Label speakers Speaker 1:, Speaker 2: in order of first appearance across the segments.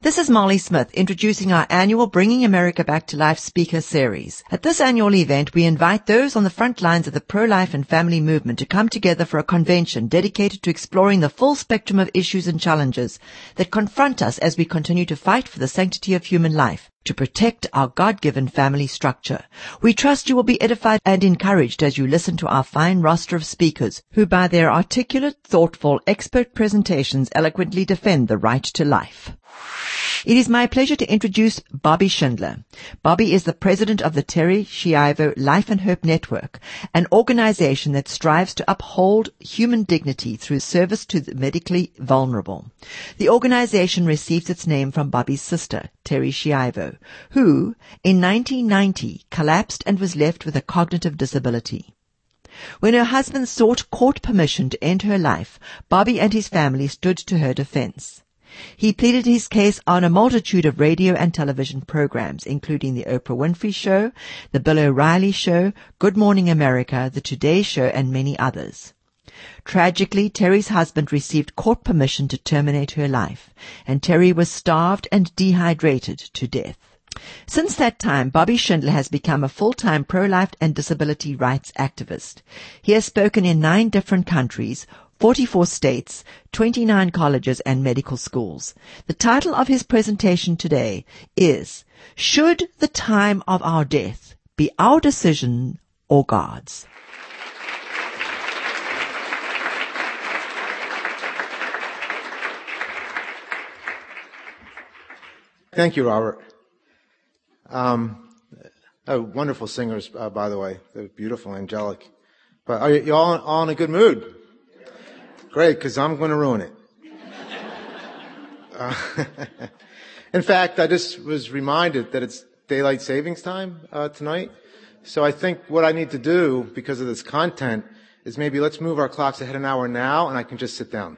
Speaker 1: This is Molly Smith introducing our annual Bringing America Back to Life speaker series. At this annual event, we invite those on the front lines of the pro-life and family movement to come together for a convention dedicated to exploring the full spectrum of issues and challenges that confront us as we continue to fight for the sanctity of human life, to protect our God-given family structure. We trust you will be edified and encouraged as you listen to our fine roster of speakers who, by their articulate, thoughtful, expert presentations, eloquently defend the right to life. It is my pleasure to introduce Bobby Schindler. Bobby is the president of the Terri Schiavo Life and Hope Network, an organization that strives to uphold human dignity through service to the medically vulnerable. The organization receives its name from Bobby's sister, Terri Schiavo, who, in 1990, collapsed and was left with a cognitive disability. When her husband sought court permission to end her life, Bobby and his family stood to her defense. He pleaded his case on a multitude of radio and television programs, including The Oprah Winfrey Show, The Bill O'Reilly Show, Good Morning America, The Today Show, and many others. Tragically, Terri's husband received court permission to terminate her life, and Terri was starved and dehydrated to death. Since that time, Bobby Schindler has become a full-time pro-life and disability rights activist. He has spoken in 9 different countries, 44 states, 29 colleges and medical schools. The title of his presentation today is, Should the Time of Our Death Be Our Decision or God's?
Speaker 2: Thank you, Robert. Wonderful singers, by the way. They're beautiful, angelic. But are you all in a good mood? Great, because I'm going to ruin it. In fact, I just was reminded that it's daylight savings time tonight. So I think what I need to do, because of this content, is maybe let's move our clocks ahead an hour now, and I can just sit down.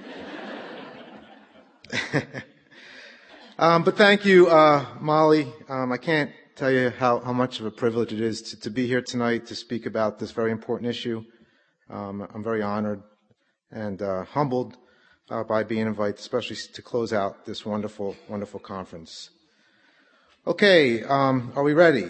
Speaker 2: But thank you, Molly. I can't tell you how much of a privilege it is to be here tonight to speak about this very important issue. I'm very honored and humbled by being invited, especially to close out this wonderful, wonderful conference. Okay, are we ready?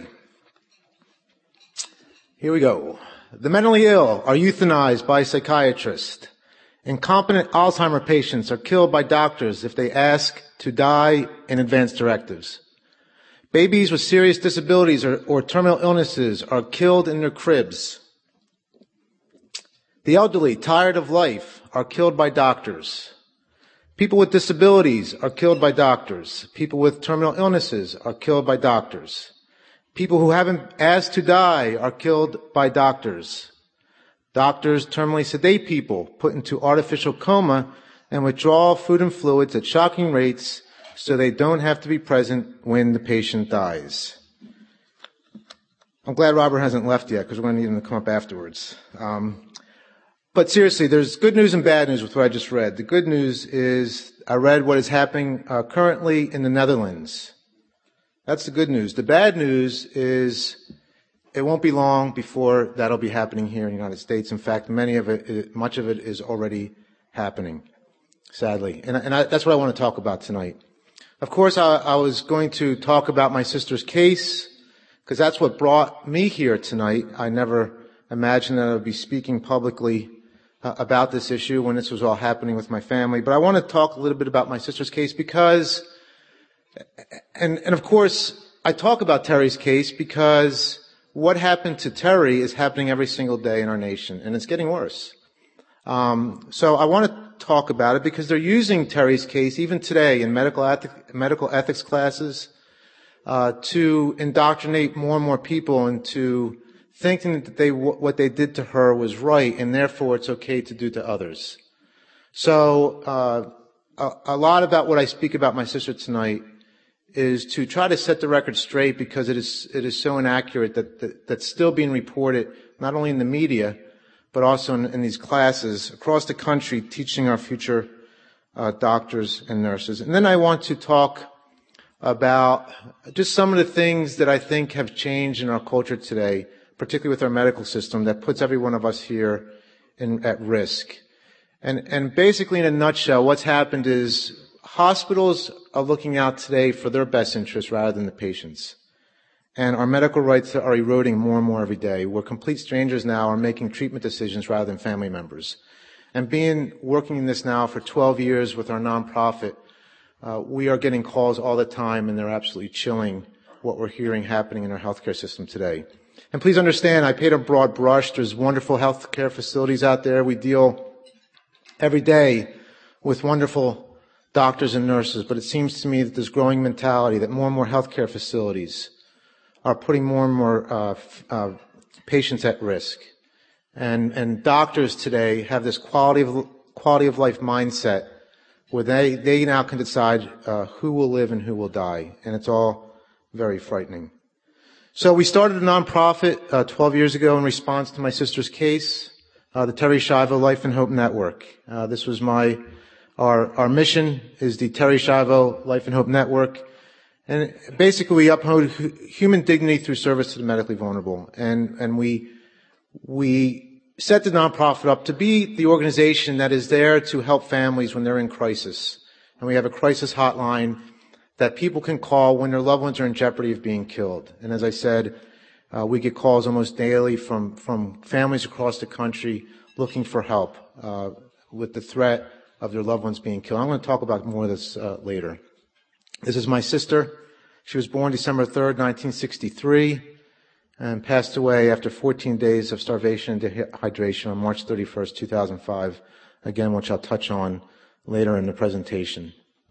Speaker 2: Here we go. The mentally ill are euthanized by psychiatrists. Incompetent Alzheimer patients are killed by doctors if they ask to die in advance directives. Babies with serious disabilities or terminal illnesses are killed in their cribs. The elderly, tired of life, are killed by doctors. People with disabilities are killed by doctors. People with terminal illnesses are killed by doctors. People who haven't asked to die are killed by doctors. Doctors terminally sedate people, put into artificial coma, and withdraw food and fluids at shocking rates so they don't have to be present when the patient dies. I'm glad Robert hasn't left yet, because we're going to need him to come up afterwards. But seriously, there's good news and bad news with what I just read. The good news is I read what is happening currently in the Netherlands. That's the good news. The bad news is it won't be long before that'll be happening here in the United States. In fact, much of it is already happening, sadly. And that's what I want to talk about tonight. Of course, I was going to talk about my sister's case, because that's what brought me here tonight. I never imagined that I would be speaking publicly about this issue when this was all happening with my family. But I want to talk a little bit about my sister's case because, and of course, I talk about Terri's case because what happened to Terri is happening every single day in our nation, and it's getting worse. So I want to talk about it because they're using Terri's case even today in medical ethics classes to indoctrinate more and more people into thinking that what they did to her was right, and therefore it's okay to do to others. So a lot about what I speak about my sister tonight is to try to set the record straight, because it is so inaccurate that's still being reported not only in the media but also in these classes across the country teaching our future doctors and nurses. And then I want to talk about just some of the things that I think have changed in our culture today, particularly with our medical system, that puts every one of us here at risk. And basically, in a nutshell, what's happened is Hospitals are looking out today for their best interests rather than the patients. And our medical rights are eroding more and more every day, where complete strangers now are making treatment decisions rather than family members. And working in this now for 12 years with our nonprofit, we are getting calls all the time, and they're absolutely chilling what we're hearing happening in our healthcare system today. And please understand, I paint a broad brush. There's wonderful healthcare facilities out there. We deal every day with wonderful doctors and nurses, but it seems to me that there's growing mentality that more and more healthcare facilities are putting more and more patients at risk. And doctors today have this quality of life mindset where they now can decide who will live and who will die. And it's all very frightening. So we started a nonprofit 12 years ago in response to my sister's case, the Terri Schiavo Life and Hope Network. This was our mission is the Terri Schiavo Life and Hope Network. And basically we uphold human dignity through service to the medically vulnerable. And we set the nonprofit up to be the organization that is there to help families when they're in crisis. And we have a crisis hotline that people can call when their loved ones are in jeopardy of being killed. And as I said, we get calls almost daily from families across the country looking for help with the threat of their loved ones being killed. I'm going to talk about more of this later. This is my sister. She was born December 3rd, 1963, and passed away after 14 days of starvation and dehydration on March 31st, 2005, again, which I'll touch on later in the presentation.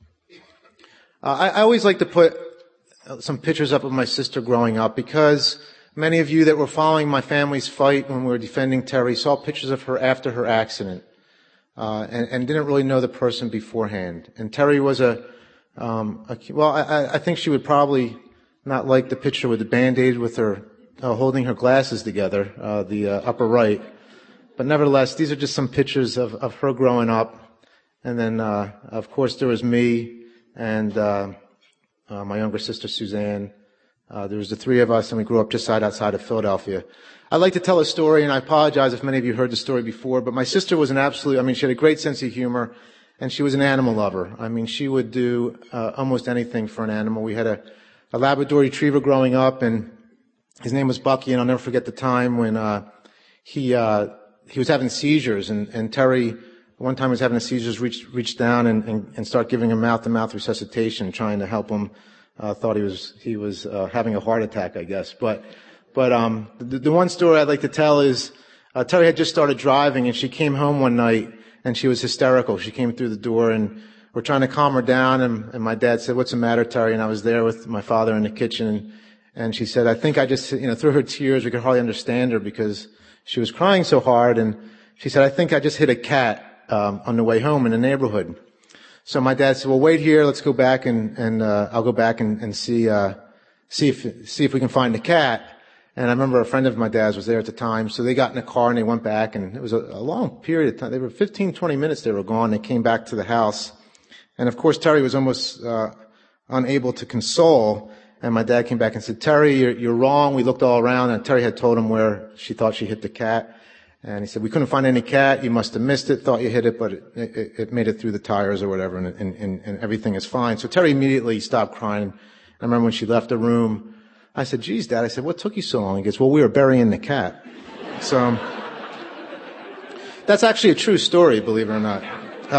Speaker 2: I always like to put some pictures up of my sister growing up because many of you that were following my family's fight when we were defending Terri saw pictures of her after her accident and didn't really know the person beforehand. And Terri was I think she would probably not like the picture with the Band-Aid with her holding her glasses together, the upper right. But nevertheless, these are just some pictures of her growing up. And then, of course, there was me and my younger sister, Suzanne. There was the three of us, and we grew up just outside of Philadelphia. I'd like to tell a story, and I apologize if many of you heard the story before, but my sister was she had a great sense of humor, and she was an animal lover. She would do almost anything for an animal. We had a Labrador Retriever growing up, and his name was Bucky, and I'll never forget the time when he was having seizures, and Terri, one time he was having seizures, reached down and start giving him mouth-to-mouth resuscitation, trying to help him. Thought he was having a heart attack, I guess. But the one story I'd like to tell is Terri had just started driving, and she came home one night, and she was hysterical. She came through the door, and we're trying to calm her down, and my dad said, "What's the matter, Terri?" And I was there with my father in the kitchen, and she said, "I think I just," through her tears, we could hardly understand her because she was crying so hard, and she said, "I think I just hit a cat on the way home in the neighborhood." So my dad said, "Well, wait here. Let's go back and I'll go back and see if we can find the cat." And I remember a friend of my dad's was there at the time, so they got in a car and they went back, and it was a long period of time. They were 15, 20 minutes they were gone. They came back to the house. And of course, Terri was almost unable to console. And my dad came back and said, "Terri, you're wrong. We looked all around." And Terri had told him where she thought she hit the cat. And he said, "We couldn't find any cat. You must have missed it, thought you hit it, but it made it through the tires or whatever, and everything is fine." So Terri immediately stopped crying. I remember when she left the room, I said, "Geez, Dad," I said, "what took you so long?" He goes, "Well, we were burying the cat." So that's actually a true story, believe it or not.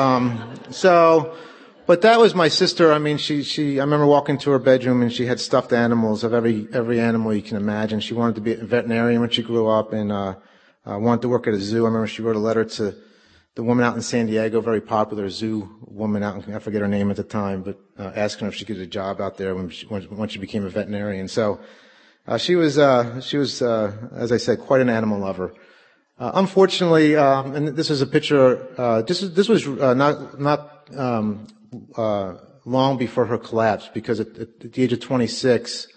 Speaker 2: But that was my sister. I remember walking to her bedroom, and she had stuffed animals of every animal you can imagine. She wanted to be a veterinarian when she grew up, and wanted to work at a zoo. I remember she wrote a letter to the woman out in San Diego, very popular zoo woman out, I forget her name at the time, but asking her if she could get a job out there when she became a veterinarian. So she was, as I said, quite an animal lover. Unfortunately, and this is a picture. This was not long before her collapse, because at the age of 26.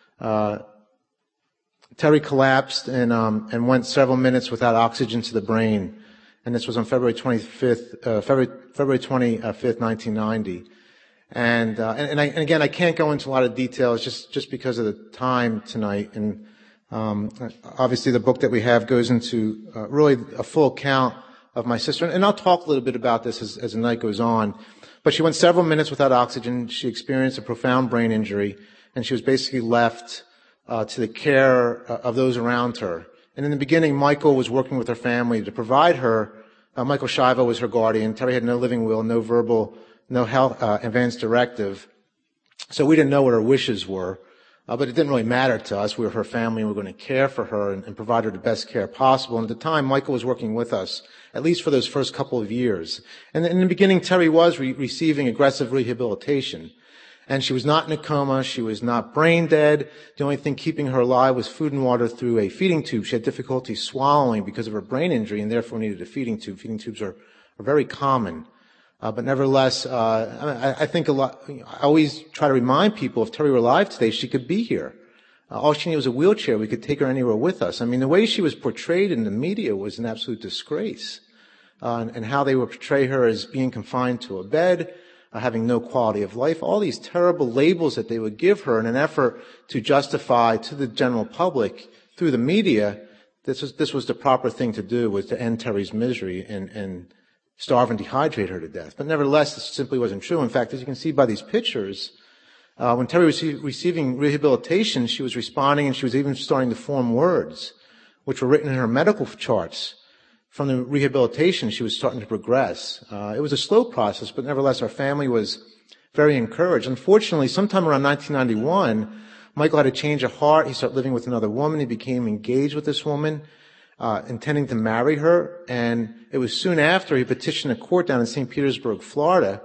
Speaker 2: Terri collapsed and went several minutes without oxygen to the brain, and this was on February 25th, 1990. And again, I can't go into a lot of details just because of the time tonight. And obviously, the book that we have goes into really a full account of my sister. And I'll talk a little bit about this as the night goes on. But she went several minutes without oxygen. She experienced a profound brain injury, and she was basically left to the care of those around her. And in the beginning, Michael was working with her family to provide her. Michael Shiva was her guardian. Terry had no living will, no verbal, no health advance directive. So we didn't know what her wishes were. But it didn't really matter to us. We were her family, and we were going to care for her and provide her the best care possible. And at the time, Michael was working with us, at least for those first couple of years. And in the beginning, Terry was receiving aggressive rehabilitation. And she was not in a coma. She was not brain dead. The only thing keeping her alive was food and water through a feeding tube. She had difficulty swallowing because of her brain injury and therefore needed a feeding tube. Feeding tubes are very common. But nevertheless, I think I always try to remind people, if Terry were alive today, she could be here. All she needed was a wheelchair. We could take her anywhere with us. I mean, the way she was portrayed in the media was an absolute disgrace. And how they would portray her as being confined to a bed, having no quality of life, all these terrible labels that they would give her in an effort to justify to the general public through the media, this was the proper thing to do, was to end Terry's misery and starve and dehydrate her to death. But nevertheless, this simply wasn't true. In fact, as you can see by these pictures, when Terry was receiving rehabilitation, she was responding, and she was even starting to form words, which were written in her medical charts. From the rehabilitation, she was starting to progress. It was a slow process, but nevertheless, our family was very encouraged. Unfortunately, sometime around 1991, Michael had a change of heart. He started living with another woman. He became engaged with this woman, intending to marry her. And it was soon after he petitioned a court down in St. Petersburg, Florida,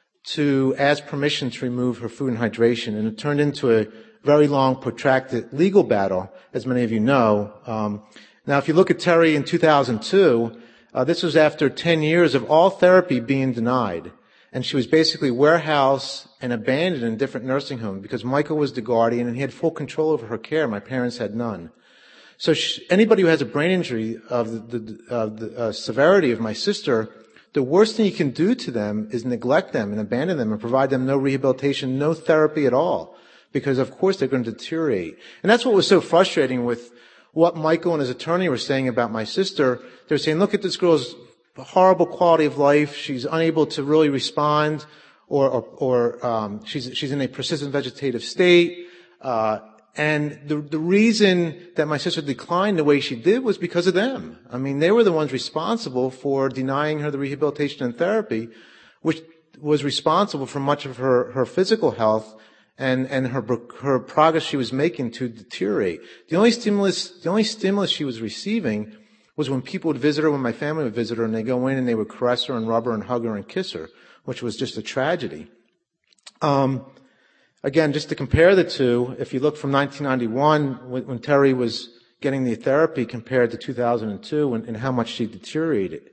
Speaker 2: to ask permission to remove her food and hydration. And it turned into a very long, protracted legal battle, as many of you know. Now, if you look at Terry in 2002, this was after 10 years of all therapy being denied. And she was basically warehoused and abandoned in different nursing homes because Michael was the guardian and he had full control over her care. My parents had none. So anybody who has a brain injury of the severity of my sister, the worst thing you can do to them is neglect them and abandon them and provide them no rehabilitation, no therapy at all, because of course they're going to deteriorate. And that's what was so frustrating with what Michael and his attorney were saying about my sister. They're saying, look at this girl's horrible quality of life. She's unable to really respond, or she's in a persistent vegetative state. And the reason that my sister declined the way she did was because of them. I mean, they were the ones responsible for denying her the rehabilitation and therapy, which was responsible for much of her physical health and her progress she was making to deteriorate. The only stimulus she was receiving was when people would visit her, when my family would visit her, and they go in and they would caress her and rub her and hug her and kiss her, which was just a tragedy. Again, just to compare the two, if you look from 1991, when Terry was getting the therapy, compared to 2002 and how much she deteriorated.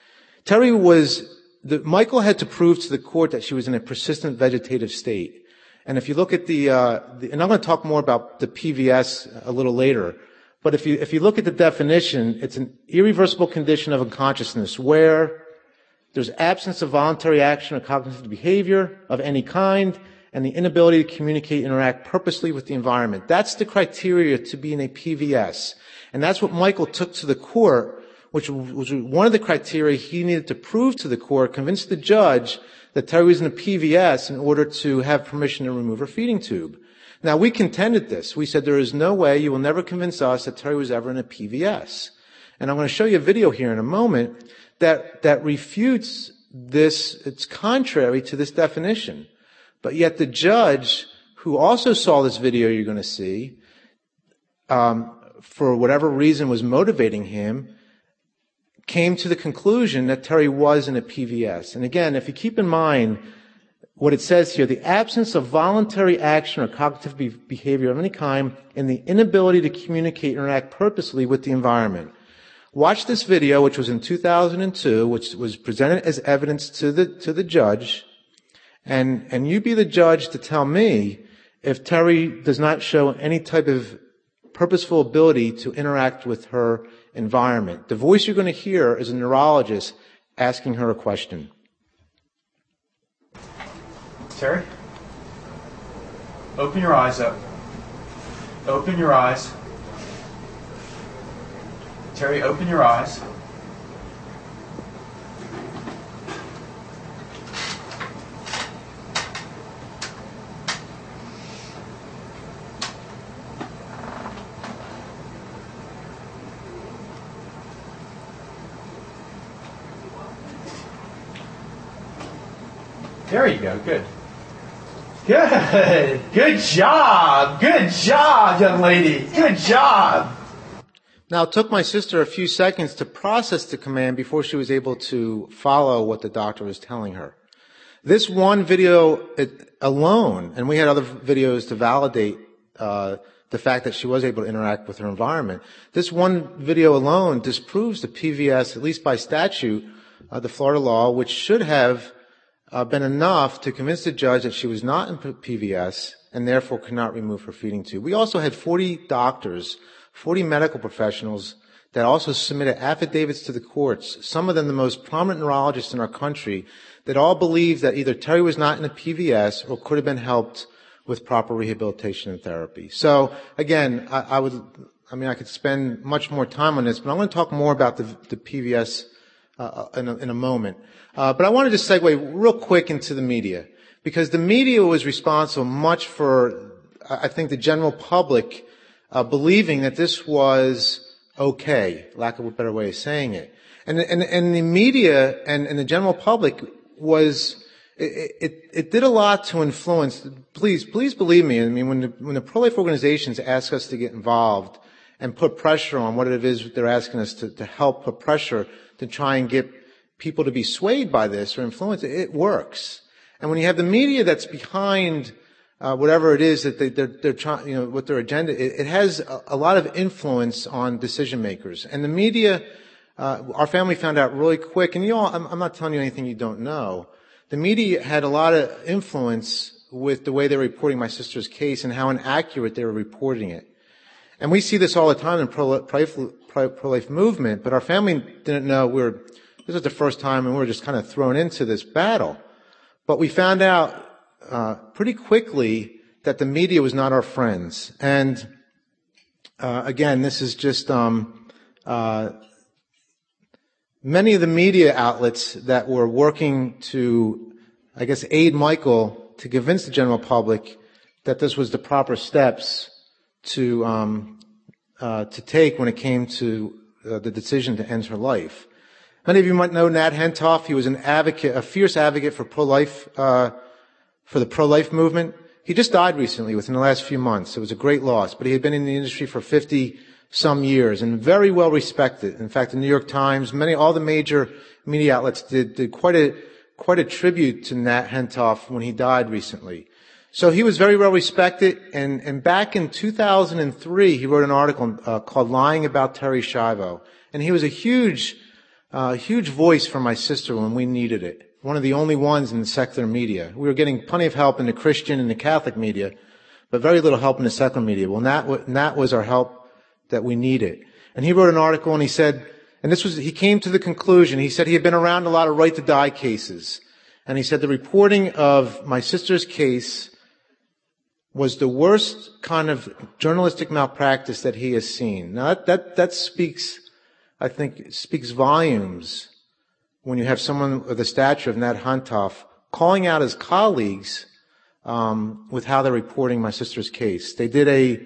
Speaker 2: Michael had to prove to the court that she was in a persistent vegetative state. And if you look at and I'm going to talk more about the PVS a little later, but if you look at the definition, it's an irreversible condition of unconsciousness where there's absence of voluntary action or cognitive behavior of any kind, and the inability to communicate, interact purposely with the environment. That's the criteria to be in a PVS. And that's what Michael took to the court, which was one of the criteria he needed to prove to the court, convince the judge that Terry was in a PVS in order to have permission to remove her feeding tube. Now, we contended this. We said there is no way, you will never convince us that Terry was ever in a PVS. And I'm going to show you a video here in a moment that refutes this. It's contrary to this definition. But yet the judge, who also saw this video you're going to see, for whatever reason was motivating him, came to the conclusion that Terry was in a PVS. And again, if you keep in mind what it says here, the absence of voluntary action or cognitive behavior of any kind and the inability to communicate and interact purposely with the environment. Watch this video, which was in 2002, which was presented as evidence to the judge. And you be the judge to tell me if Terry does not show any type of purposeful ability to interact with her environment. The voice you're going to hear is a neurologist asking her a question.
Speaker 3: Terry, open your eyes up. Open your eyes. Terry, open your eyes. There you go. Good. Good. Good job. Good job, young lady. Good job.
Speaker 2: Now, it took my sister a few seconds to process the command before she was able to follow what the doctor was telling her. This one video alone, and we had other videos to validate the fact that she was able to interact with her environment. This one video alone disproves the PVS, at least by statute, the Florida law, which should have been enough to convince the judge that she was not in PVS and therefore could not remove her feeding tube. We also had 40 doctors, 40 medical professionals that also submitted affidavits to the courts, some of them the most prominent neurologists in our country, that all believed that either Terry was not in a PVS or could have been helped with proper rehabilitation and therapy. So again, I could spend much more time on this, but I'm going to talk more about the PVS in a moment. But I wanted to segue real quick into the media, because the media was responsible much for, I think, the general public believing that this was okay, lack of a better way of saying it. And the media and the general public it did a lot to influence. Please believe me. I mean, when the pro-life organizations ask us to get involved and put pressure on what it is they're asking us to help put pressure to try and get people to be swayed by this or influenced, it works. And when you have the media that's behind whatever it is that they're trying, what their agenda, it has a lot of influence on decision makers. And the media, our family found out really quick, and I'm not telling you anything you don't know. The media had a lot of influence with the way they were reporting my sister's case and how inaccurate they were reporting it. And we see this all the time in pro-life movement, but our family didn't know this was the first time, and we were just kind of thrown into this battle. But we found out pretty quickly that the media was not our friends. And again, this is just many of the media outlets that were working to, I guess, aid Michael to convince the general public that this was the proper steps to take when it came to the decision to end her life. Many of you might know Nat Hentoff. He was an advocate, a fierce advocate for pro-life, for the pro-life movement. He just died recently, within the last few months. It was a great loss, but he had been in the industry for 50-some years and very well respected. In fact, the New York Times, all the major media outlets did quite a tribute to Nat Hentoff when he died recently. So he was very well respected, and back in 2003, he wrote an article called "Lying About Terri Schiavo," and he was a huge voice for my sister when we needed it. One of the only ones in the secular media. We were getting plenty of help in the Christian and the Catholic media, but very little help in the secular media. Well, Nat was our help that we needed. And he wrote an article and he said, he came to the conclusion, he said he had been around a lot of right to die cases. And he said the reporting of my sister's case was the worst kind of journalistic malpractice that he has seen. Now that speaks, I think, speaks volumes when you have someone of the stature of Nat Hentoff calling out his colleagues with how they're reporting my sister's case. The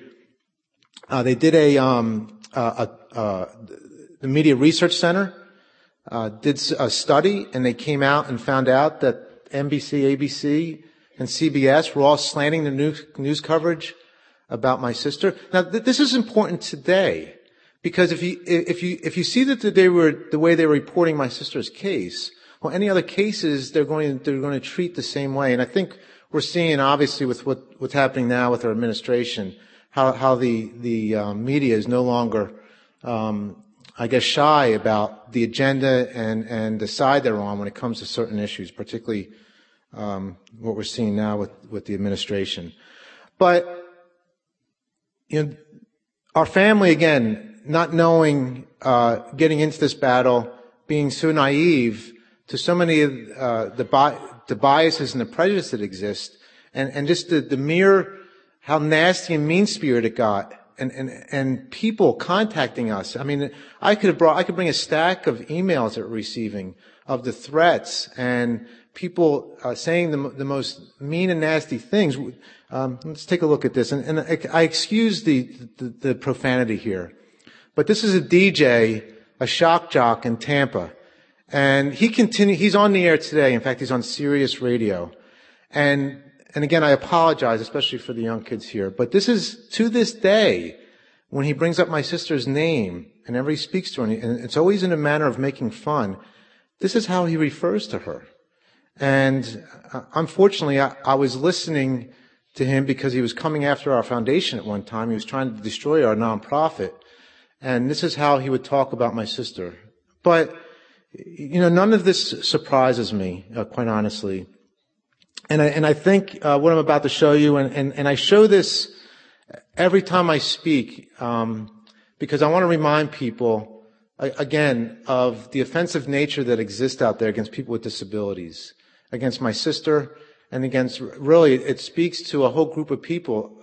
Speaker 2: Media Research Center did a study, and they came out and found out that NBC, ABC, and CBS were all slanting the news coverage about my sister. Now, this is important today. Because if you see that the way they were reporting my sister's case, or any other cases, they're going to treat the same way. And I think we're seeing, obviously, with what's happening now with our administration, how the media is no longer, I guess, shy about the agenda and the side they're on when it comes to certain issues, particularly what we're seeing now with the administration. But our family, again, not knowing, getting into this battle, being so naive to so many of the biases and the prejudice that exist, and just the mere how nasty and mean-spirited it got, and people contacting us. I mean, I could bring a stack of emails that we're receiving of the threats and people saying the most mean and nasty things. Let's take a look at this, and I excuse the profanity here. But this is a DJ, a shock jock in Tampa. And he's on the air today. In fact, he's on Sirius Radio. And again, I apologize, especially for the young kids here, but this is, to this day, when he brings up my sister's name, and whenever he speaks to her, and it's always in a manner of making fun, this is how he refers to her. And unfortunately, I was listening to him because he was coming after our foundation at one time. He was trying to destroy our nonprofit. And this is how he would talk about my sister. But, none of this surprises me, quite honestly. And I think what I'm about to show you, and I show this every time I speak, because I want to remind people, again, of the offensive nature that exists out there against people with disabilities, against my sister, and against, really, it speaks to a whole group of people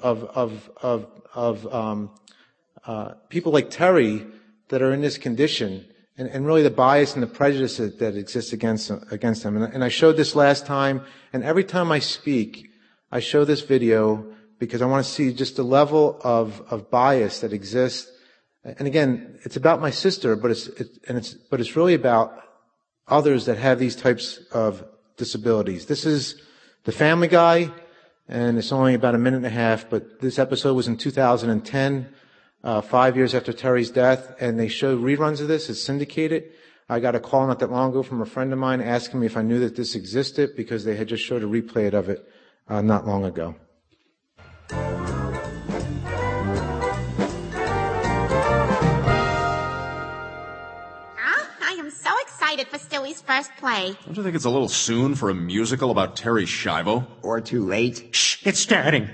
Speaker 2: of people like Terry that are in this condition, and really the bias and the prejudice that exists against them. And I showed this last time, and every time I speak, I show this video because I want to see just the level of bias that exists. And again, it's about my sister, but it's really about others that have these types of disabilities. This is The Family Guy, and it's only about a minute and a half, but this episode was in 2010, 5 years after Terry's death, and they show reruns of this. It's syndicated. I got a call not that long ago from a friend of mine asking me if I knew that this existed because they had just showed a replay of it not long ago.
Speaker 4: For Stewie's first play.
Speaker 5: Don't you think it's a little soon for a musical about Terry Schiavo?
Speaker 6: Or too late?
Speaker 7: Shh, it's starting.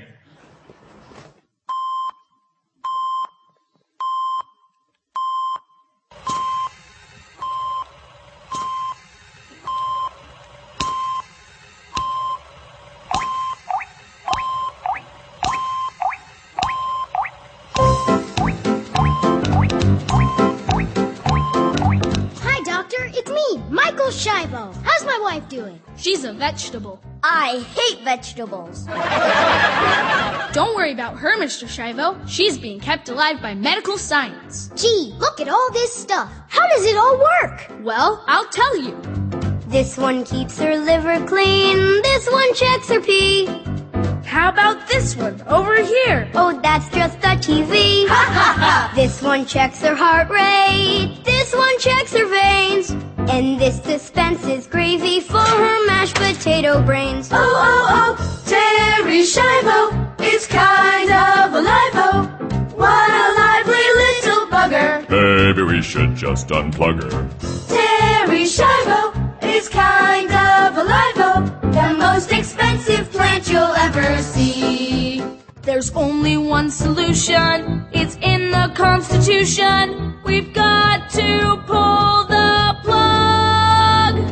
Speaker 8: How's my wife doing?
Speaker 9: She's a vegetable.
Speaker 8: I hate vegetables.
Speaker 9: Don't worry about her, Mr. Schiavo. She's being kept alive by medical science.
Speaker 8: Gee, look at all this stuff. How does it all work?
Speaker 9: Well, I'll tell you.
Speaker 8: This one keeps her liver clean. This one checks her pee.
Speaker 9: How about this one over here?
Speaker 8: Oh, that's just a TV.
Speaker 9: Ha ha ha!
Speaker 8: This one checks her heart rate. This one checks her veins. And this dispenses gravy for her mashed potato brains.
Speaker 10: Oh, oh, oh, Terry Schiavo is kind of a live-o. What a lively little bugger.
Speaker 11: Maybe we should just unplug her.
Speaker 10: Terry Schiavo is kind of a live-o. The most expensive plant you'll ever see.
Speaker 9: There's only one solution. It's in the Constitution. We've got to pull the plug.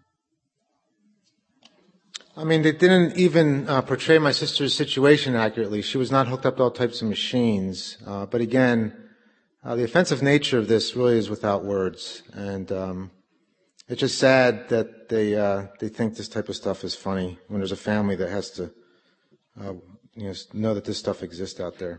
Speaker 2: I mean, they didn't even portray my sister's situation accurately. She was not hooked up to all types of machines. But again, the offensive nature of this really is without words. And it's just sad that they think this type of stuff is funny when there's a family that has to know that this stuff exists out there.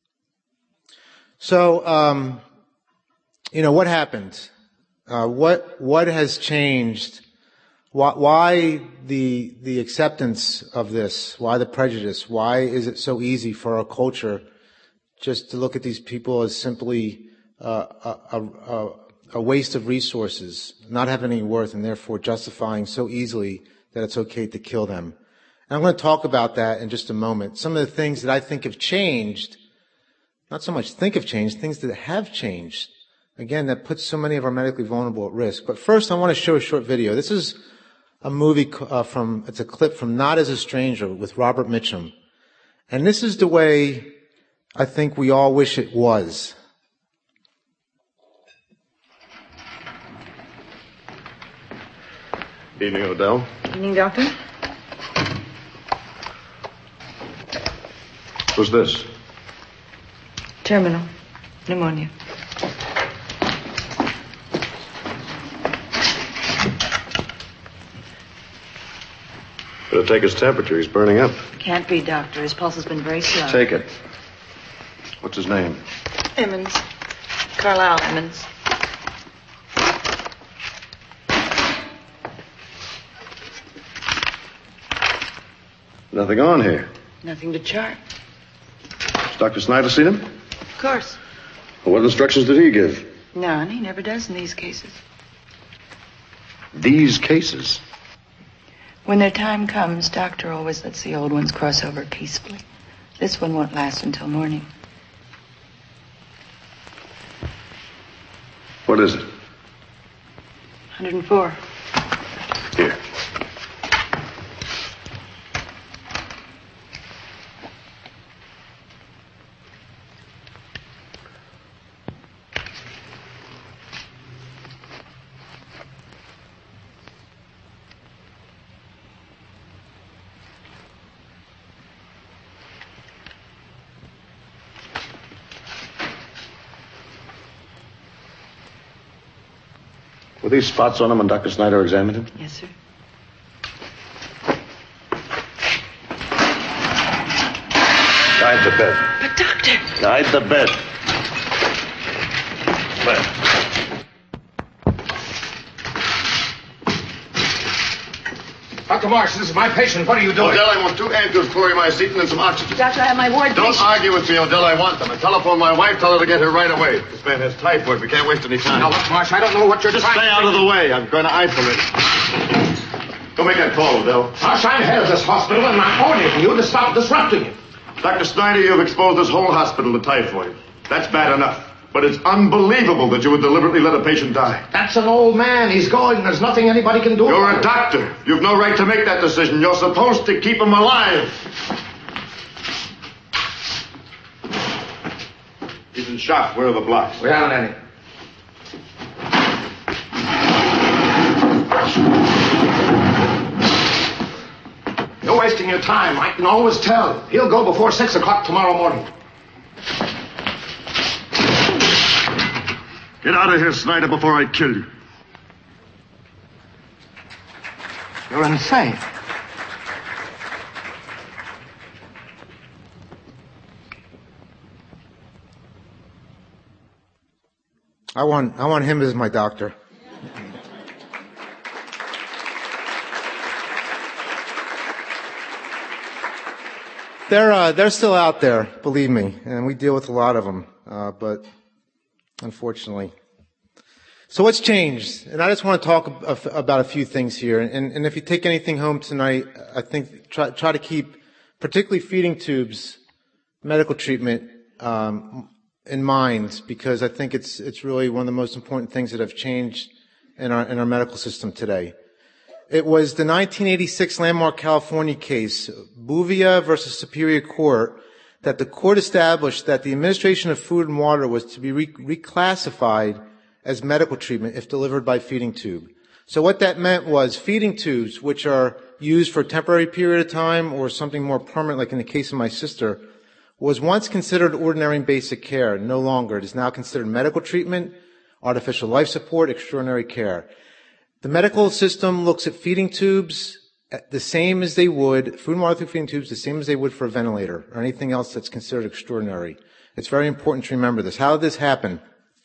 Speaker 2: So, what happened? What has changed? Why the acceptance of this? Why the prejudice? Why is it so easy for our culture just to look at these people as simply a waste of resources, not having any worth, and therefore justifying so easily that it's okay to kill them? And I'm going to talk about that in just a moment. Some of the things that I think have changed, not so much think have changed, things that have changed, again, that puts so many of our medically vulnerable at risk. But first, I want to show a short video. This is a movie it's a clip from Not as a Stranger with Robert Mitchum. And this is the way I think we all wish it was.
Speaker 11: Evening, Odell.
Speaker 12: Evening, Doctor.
Speaker 11: Who's this?
Speaker 12: Terminal pneumonia.
Speaker 11: Better take his temperature. He's burning up.
Speaker 12: Can't be, Doctor. His pulse has been very slow.
Speaker 11: Take it. What's his name?
Speaker 12: Emmons. Carlisle Emmons.
Speaker 11: Nothing on here.
Speaker 12: Nothing to chart.
Speaker 11: Has Dr. Snyder seen him?
Speaker 12: Of course.
Speaker 11: Well, what instructions did he give?
Speaker 12: None. He never does in these cases.
Speaker 11: These cases?
Speaker 12: When their time comes, Doctor always lets the old ones cross over peacefully. This one won't last until morning.
Speaker 11: What is it?
Speaker 12: 104.
Speaker 11: Here. Were these spots on him when Dr. Snyder examined him?
Speaker 12: Yes, sir.
Speaker 11: Guide the bed.
Speaker 12: But, Doctor...
Speaker 11: Guide the bed. Left.
Speaker 3: Dr. Marsh, this is my patient. What are you doing?
Speaker 11: Odell, I want 2 ampules of chloromycetin and some oxygen.
Speaker 12: Doctor, I have my ward
Speaker 11: Don't
Speaker 12: patient.
Speaker 11: argue with me, Odell. I want them. And telephone my wife. Tell her to get here right away. This man has typhoid. We can't waste any time.
Speaker 3: Now, look, Marsh, I don't know what you're
Speaker 11: Just
Speaker 3: trying
Speaker 11: stay
Speaker 3: to
Speaker 11: out
Speaker 3: do.
Speaker 11: of the way. I'm going to isolate. Go make that call, Odell.
Speaker 3: Marsh, I'm head of this hospital, and I'm ordering you to stop disrupting it.
Speaker 11: Dr. Snyder, you've exposed this whole hospital to typhoid. That's bad enough. But it's unbelievable that you would deliberately let a patient die.
Speaker 3: That's an old man. He's going. There's nothing anybody can do.
Speaker 11: You're
Speaker 3: about
Speaker 11: a
Speaker 3: it.
Speaker 11: doctor. You've no right to make that decision. You're supposed to keep him alive. He's in shock. Where are the blocks?
Speaker 3: We haven't any. You're wasting your time. I can always tell. He'll go before 6 o'clock tomorrow morning.
Speaker 11: Get out of here, Snyder, before I kill you.
Speaker 3: You're insane.
Speaker 2: I want him as my doctor. They're still out there, believe me, and we deal with a lot of them, but unfortunately. So what's changed? And I just want to talk about a few things here. And if you take anything home tonight, I think try to keep, particularly feeding tubes, medical treatment, in mind, because I think it's really one of the most important things that have changed in our medical system today. It was the 1986 landmark California case, Bouvier versus Superior Court, that the court established that the administration of food and water was to be reclassified as medical treatment if delivered by feeding tube. So what that meant was feeding tubes, which are used for a temporary period of time or something more permanent, like in the case of my sister, was once considered ordinary and basic care. No longer. It is now considered medical treatment, artificial life support, extraordinary care. The medical system looks at feeding tubes the same as they would, food and water through feeding tubes, the same as they would for a ventilator or anything else that's considered extraordinary. It's very important to remember this. How did this happen?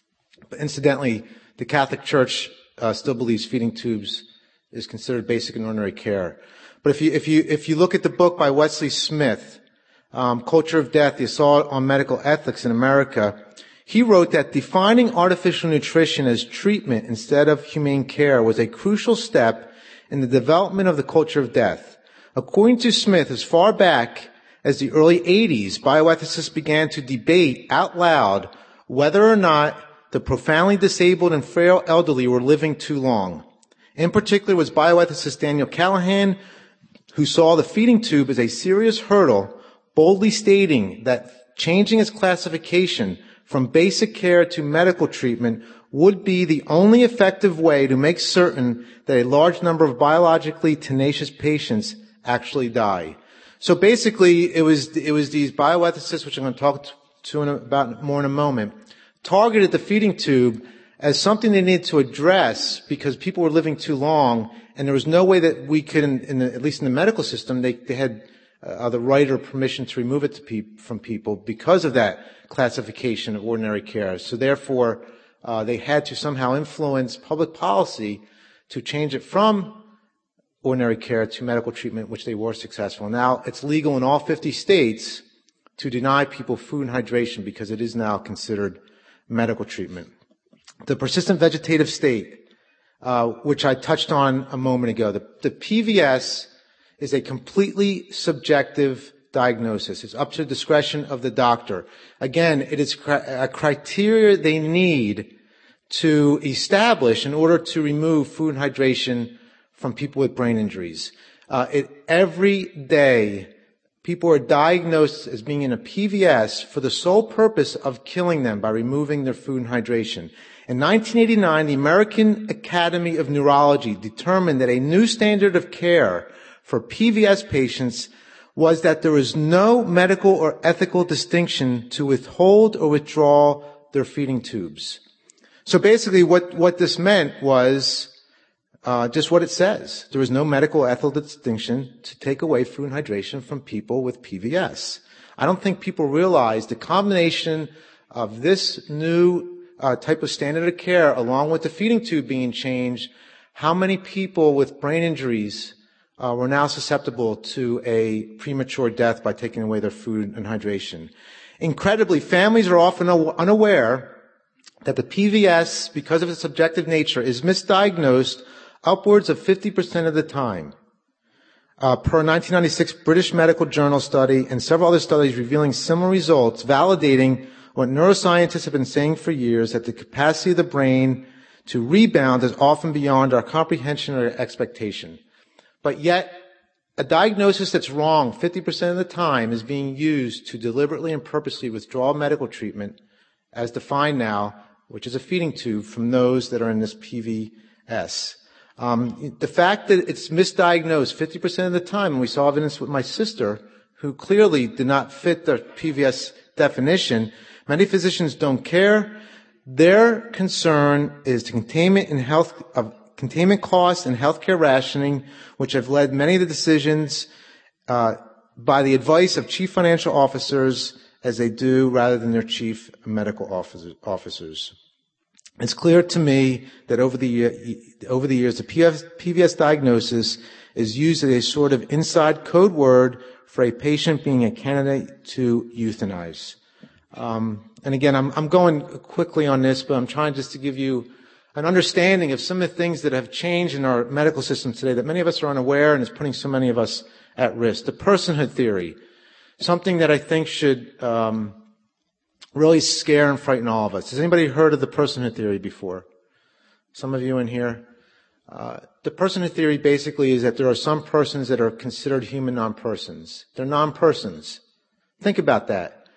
Speaker 2: But incidentally, the Catholic Church still believes feeding tubes is considered basic and ordinary care. But if you look at the book by Wesley Smith, Culture of Death, the Assault on Medical Ethics in America, he wrote that defining artificial nutrition as treatment instead of humane care was a crucial step in the development of the culture of death. According to Smith, as far back as the early 80s, bioethicists began to debate out loud whether or not the profoundly disabled and frail elderly were living too long. In particular was bioethicist Daniel Callahan, who saw the feeding tube as a serious hurdle, boldly stating that changing its classification from basic care to medical treatment would be the only effective way to make certain that a large number of biologically tenacious patients actually die. So basically, it was these bioethicists, which I'm going to talk about more in a moment, targeted the feeding tube as something they needed to address because people were living too long, and there was no way that we could, at least in the medical system, they had the right or permission to remove it from people because of that classification of ordinary care. So therefore, they had to somehow influence public policy to change it from ordinary care to medical treatment, which they were successful. Now it's legal in all 50 states to deny people food and hydration because it is now considered medical treatment. The persistent vegetative state, which I touched on a moment ago, the PVS is a completely subjective diagnosis. It's up to the discretion of the doctor. Again, it is a criteria they need to establish in order to remove food and hydration from people with brain injuries. Every day, people are diagnosed as being in a PVS for the sole purpose of killing them by removing their food and hydration. In 1989, the American Academy of Neurology determined that a new standard of care for PVS patients was that there is no medical or ethical distinction to withhold or withdraw their feeding tubes. So basically what this meant was just what it says. There is no medical or ethical distinction to take away food and hydration from people with PVS. I don't think people realize the combination of this new type of standard of care along with the feeding tube being changed, how many people with brain injuries were now susceptible to a premature death by taking away their food and hydration. Incredibly, families are often unaware that the PVS, because of its subjective nature, is misdiagnosed upwards of 50% of the time. Per 1996 British Medical Journal study and several other studies revealing similar results, validating what neuroscientists have been saying for years, that the capacity of the brain to rebound is often beyond our comprehension or expectation. But yet, a diagnosis that's wrong 50% of the time is being used to deliberately and purposely withdraw medical treatment, as defined now, which is a feeding tube, from those that are in this PVS. The fact that it's misdiagnosed 50% of the time, and we saw evidence with my sister, who clearly did not fit the PVS definition, many physicians don't care. Their concern is the containment costs and healthcare rationing, which have led many of the decisions by the advice of chief financial officers as they do rather than their chief medical officers. It's clear to me that over the years, the PVS diagnosis is used as a sort of inside code word for a patient being a candidate to euthanize. And again, I'm going quickly on this, but I'm trying just to give you an understanding of some of the things that have changed in our medical system today that many of us are unaware and is putting so many of us at risk. The personhood theory, something that I think should really scare and frighten all of us. Has anybody heard of the personhood theory before? Some of you in here? The personhood theory basically is that there are some persons that are considered human non-persons. They're non-persons. Think about that.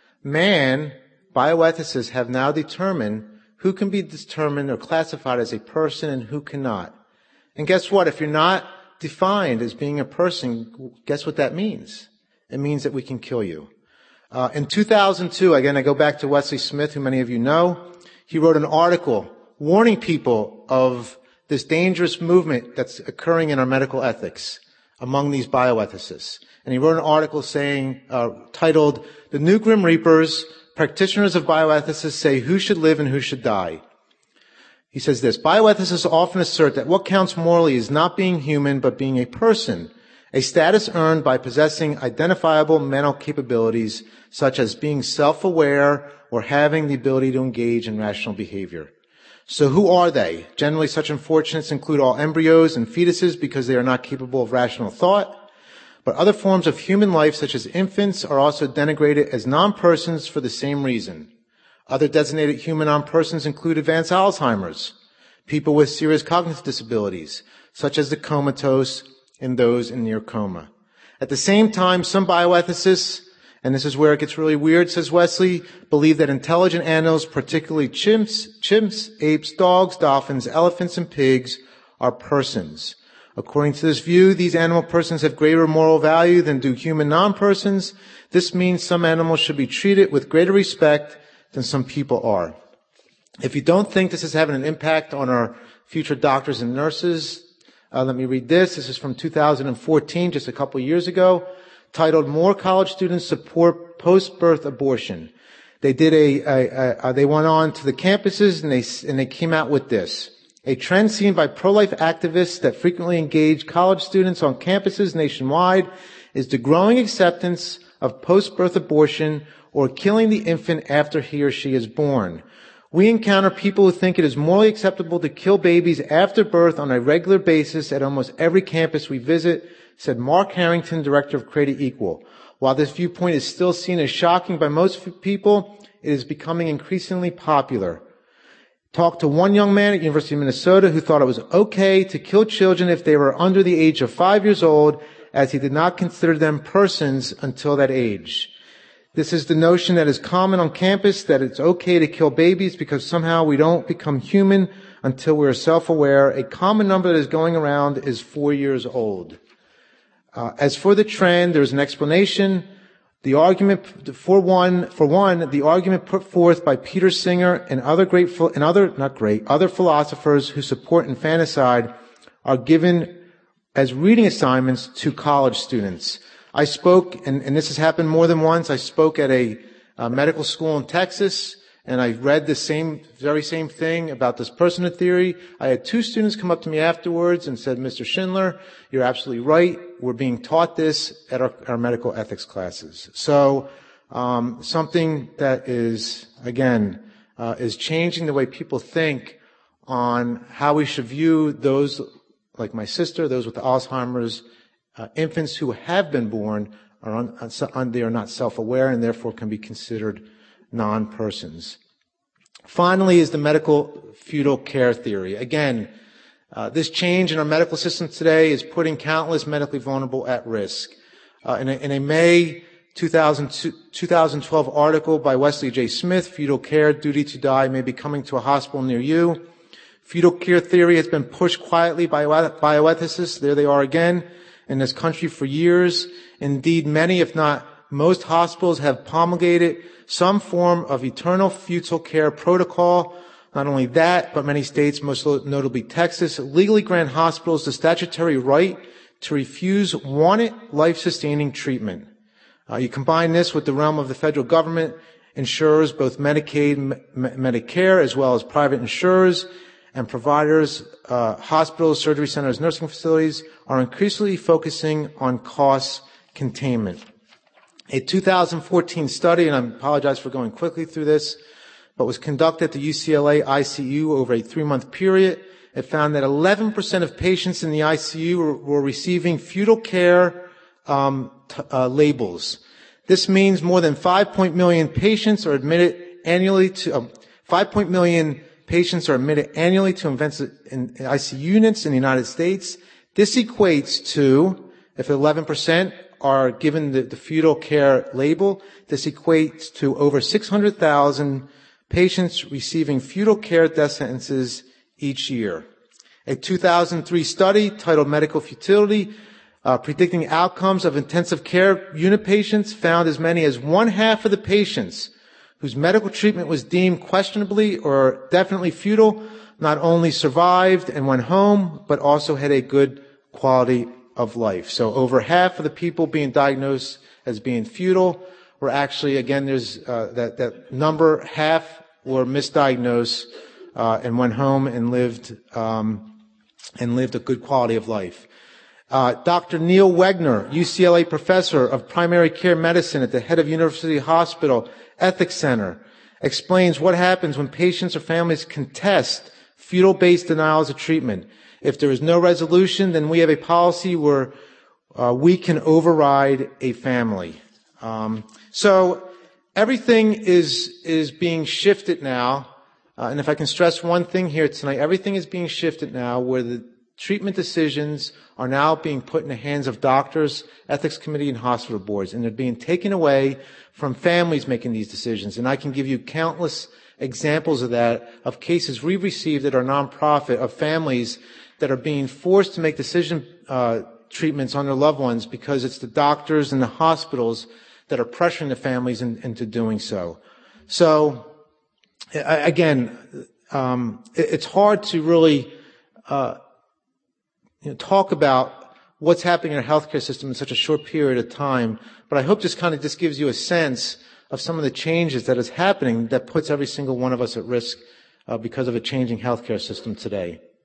Speaker 2: Bioethicists have now determined who can be determined or classified as a person and who cannot. And guess what? If you're not defined as being a person, guess what that means? It means that we can kill you. In 2002, again, I go back to Wesley Smith, who many of you know. He wrote an article warning people of this dangerous movement that's occurring in our medical ethics among these bioethicists. And he wrote an article saying, titled, "The New Grim Reapers, Practitioners of Bioethicists Say Who Should Live and Who Should Die." He says this: "Bioethicists often assert that what counts morally is not being human, but being a person, a status earned by possessing identifiable mental capabilities, such as being self-aware or having the ability to engage in rational behavior. So who are they? Generally, such unfortunates include all embryos and fetuses because they are not capable of rational thought. But other forms of human life, such as infants, are also denigrated as non-persons for the same reason. Other designated human non-persons include advanced Alzheimer's, people with serious cognitive disabilities, such as the comatose and those in near coma. At the same time, some bioethicists, and this is where it gets really weird, says Wesley, believe that intelligent animals, particularly chimps, apes, dogs, dolphins, elephants, and pigs, are persons. According to this view, these animal persons have greater moral value than do human non-persons. This means some animals should be treated with greater respect than some people are." If you don't think this is having an impact on our future doctors and nurses, let me read this. This is from 2014, just a couple years ago, titled "More College Students Support Post-Birth Abortion." They did they went on to the campuses and they came out with this. A trend seen by pro-life activists that frequently engage college students on campuses nationwide is the growing acceptance of post-birth abortion or killing the infant after he or she is born. We encounter people who think it is morally acceptable to kill babies after birth on a regular basis at almost every campus we visit, said Mark Harrington, director of Create Equal. While this viewpoint is still seen as shocking by most people, it is becoming increasingly popular. Talked to one young man at University of Minnesota who thought it was okay to kill children if they were under the age of 5 years old, as he did not consider them persons until that age. This is the notion that is common on campus, that it's okay to kill babies because somehow we don't become human until we're self-aware. A common number that is going around is 4 years old. As for the trend, there's an explanation. The argument the argument put forth by Peter Singer and other other philosophers who support infanticide are given as reading assignments to college students. I spoke, and this has happened more than once, I spoke at a medical school in Texas, and I read the very same thing about dispersonate theory. I had 2 students come up to me afterwards and said, Mr. Schindler, you're absolutely right. We're being taught this at our medical ethics classes. So, something that is, again, is changing the way people think on how we should view those like my sister, those with Alzheimer's, infants who have been born they are not self-aware and therefore can be considered non-persons. Finally is the medical fetal care theory. Again, this change in our medical system today is putting countless medically vulnerable at risk. In a May 2012 article by Wesley J. Smith, Fetal Care, Duty to Die May Be Coming to a Hospital Near You, fetal care theory has been pushed quietly by bioethicists, there they are again, in this country for years. Indeed, many, if not most hospitals have promulgated some form of eternal fetal care protocol. Not only that, but many states, most notably Texas, legally grant hospitals the statutory right to refuse wanted life-sustaining treatment. You combine this with the realm of the federal government, insurers, both Medicaid, Medicare, as well as private insurers and providers, hospitals, surgery centers, nursing facilities are increasingly focusing on cost containment. A 2014 study, and I apologize for going quickly through this, but was conducted at the UCLA ICU over a 3-month period. It found that 11% of patients in the ICU were receiving fetal care labels. This means more than 5 million patients are admitted annually to 5 million patients are admitted annually to intensive ICU units in the United States. This equates to, if 11% are given the fetal care label, this equates to over 600,000 patients receiving fetal care death sentences each year. A 2003 study titled Medical Futility, predicting outcomes of intensive care unit patients, found as many as 1/2 of the patients whose medical treatment was deemed questionably or definitely futile not only survived and went home, but also had a good quality of life. So over half of the people being diagnosed as being futile were actually, again, there's that number, half were misdiagnosed and went home and lived a good quality of life. Dr. Neil Wegner, UCLA professor of primary care medicine at the head of University Hospital Ethics Center, explains what happens when patients or families contest fetal-based denials of treatment. If there is no resolution, then we have a policy where we can override a family. So everything is being shifted now. And if I can stress one thing here tonight, everything is being shifted now where the treatment decisions are now being put in the hands of doctors, ethics committee, and hospital boards. And they're being taken away from families making these decisions. And I can give you countless examples of that, of cases we've received at our nonprofit of families that are being forced to make decision treatments on their loved ones because it's the doctors and the hospitals that are pressuring the families into doing so. So, again, it's hard to really talk about what's happening in our healthcare system in such a short period of time, but I hope this kind of just gives you a sense of some of the changes that is happening that puts every single one of us at risk because of a changing healthcare system today.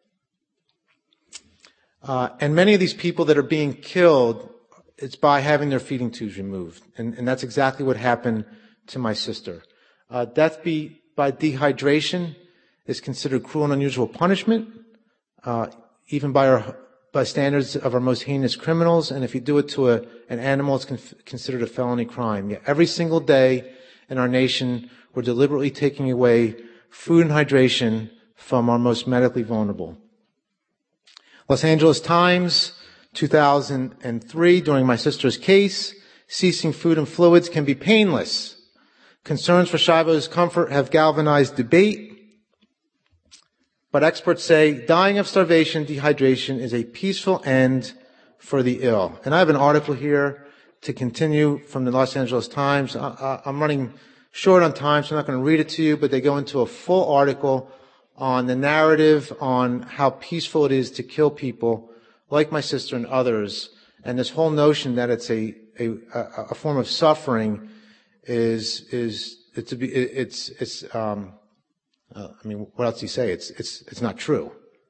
Speaker 2: And many of these people that are being killed, it's by having their feeding tubes removed. And that's exactly what happened to my sister. Death by dehydration is considered cruel and unusual punishment, even by standards of our most heinous criminals. And if you do it to an animal, it's considered a felony crime. Yet every single day in our nation, we're deliberately taking away food and hydration from our most medically vulnerable. Los Angeles Times, 2003, during my sister's case, ceasing food and fluids can be painless. Concerns for Schiavo's comfort have galvanized debate, but experts say dying of starvation, dehydration is a peaceful end for the ill. And I have an article here to continue from the Los Angeles Times. I'm running short on time, so I'm not going to read it to you, but they go into a full article on the narrative on how peaceful it is to kill people like my sister and others, and this whole notion that it's a form of suffering what else do you say? It's not true.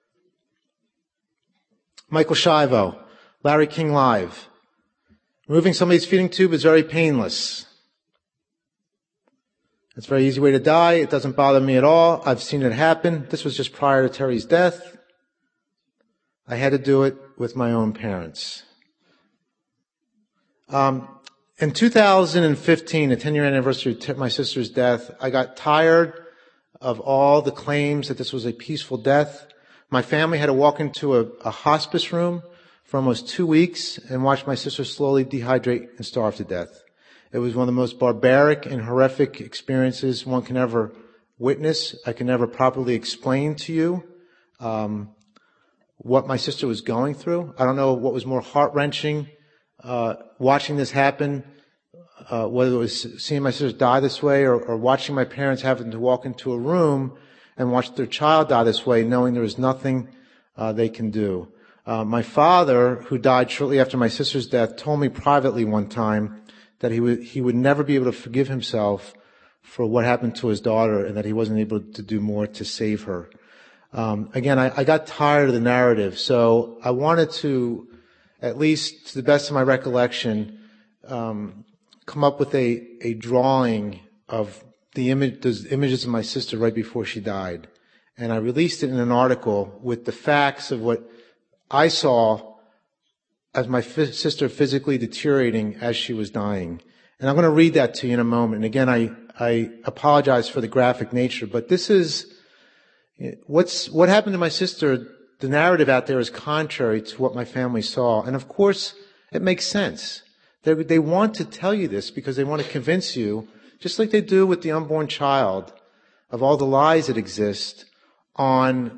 Speaker 2: Michael Schiavo, Larry King Live. Removing somebody's feeding tube is very painless. It's a very easy way to die. It doesn't bother me at all. I've seen it happen. This was just prior to Terry's death. I had to do it with my own parents. In 2015, the 10-year anniversary of my sister's death, I got tired of all the claims that this was a peaceful death. My family had to walk into a hospice room for almost 2 weeks and watch my sister slowly dehydrate and starve to death. It was one of the most barbaric and horrific experiences one can ever witness. I can never properly explain to you what my sister was going through. I don't know what was more heart-wrenching, watching this happen, whether it was seeing my sister die this way or watching my parents having to walk into a room and watch their child die this way, knowing there was nothing they can do. My father, who died shortly after my sister's death, told me privately one time that he would never be able to forgive himself for what happened to his daughter and that he wasn't able to do more to save her. Again, I got tired of the narrative, so I wanted to, at least to the best of my recollection, come up with a drawing of those images of my sister right before she died. And I released it in an article with the facts of what I saw as my sister physically deteriorating as she was dying. And I'm going to read that to you in a moment. And again, I apologize for the graphic nature, but this is what happened to my sister. The narrative out there is contrary to what my family saw. And of course, it makes sense. They want to tell you this because they want to convince you, just like they do with the unborn child, of all the lies that exist on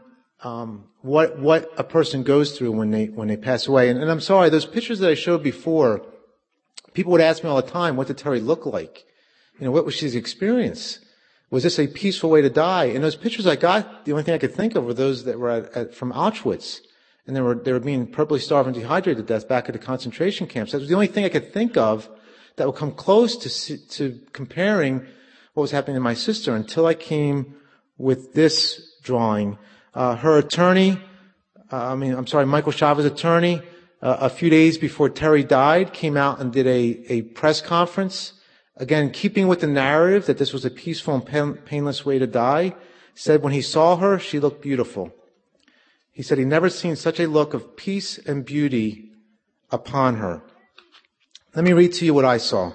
Speaker 2: what a person goes through when they pass away. And I'm sorry, those pictures that I showed before, people would ask me all the time, what did Terry look like? What was his experience? Was this a peaceful way to die? And those pictures I got, the only thing I could think of were those that were from Auschwitz. And they were being purposely starved and dehydrated to death back at the concentration camps. That was the only thing I could think of that would come close to comparing what was happening to my sister until I came with this drawing. Her attorney, Michael Schiavo's attorney, a few days before Terry died, came out and did a press conference. Again, keeping with the narrative that this was a peaceful and painless way to die, said when he saw her, she looked beautiful. He said he'd never seen such a look of peace and beauty upon her. Let me read to you what I saw.